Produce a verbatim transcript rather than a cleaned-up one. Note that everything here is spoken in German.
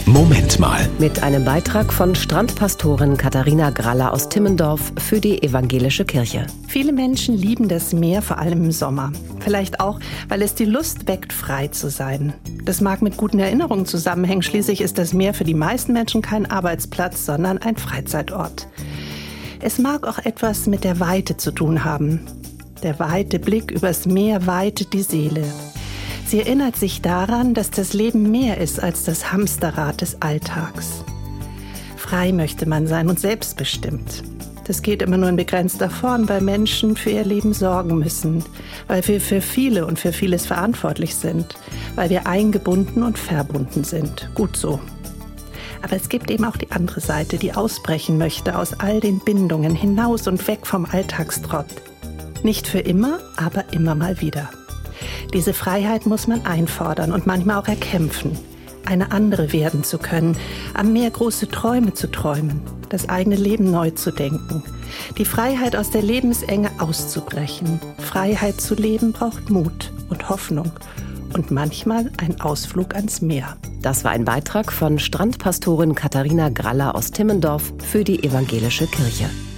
Moment mal. Mit einem Beitrag von Strandpastorin Katharina Graller aus Timmendorf für die Evangelische Kirche. Viele Menschen lieben das Meer, vor allem im Sommer. Vielleicht auch, weil es die Lust weckt, frei zu sein. Das mag mit guten Erinnerungen zusammenhängen. Schließlich ist das Meer für die meisten Menschen kein Arbeitsplatz, sondern ein Freizeitort. Es mag auch etwas mit der Weite zu tun haben. Der weite Blick übers Meer weitet die Seele. Sie erinnert sich daran, dass das Leben mehr ist als das Hamsterrad des Alltags. Frei möchte man sein und selbstbestimmt. Das geht immer nur in begrenzter Form, weil Menschen für ihr Leben sorgen müssen, weil wir für viele und für vieles verantwortlich sind, weil wir eingebunden und verbunden sind. Gut so. Aber es gibt eben auch die andere Seite, die ausbrechen möchte aus all den Bindungen hinaus und weg vom Alltagstrott. Nicht für immer, aber immer mal wieder. Diese Freiheit muss man einfordern und manchmal auch erkämpfen. Eine andere werden zu können, am Meer große Träume zu träumen, das eigene Leben neu zu denken, die Freiheit aus der Lebensenge auszubrechen. Freiheit zu leben braucht Mut und Hoffnung und manchmal ein Ausflug ans Meer. Das war ein Beitrag von Strandpastorin Katharina Graller aus Timmendorf für die Evangelische Kirche.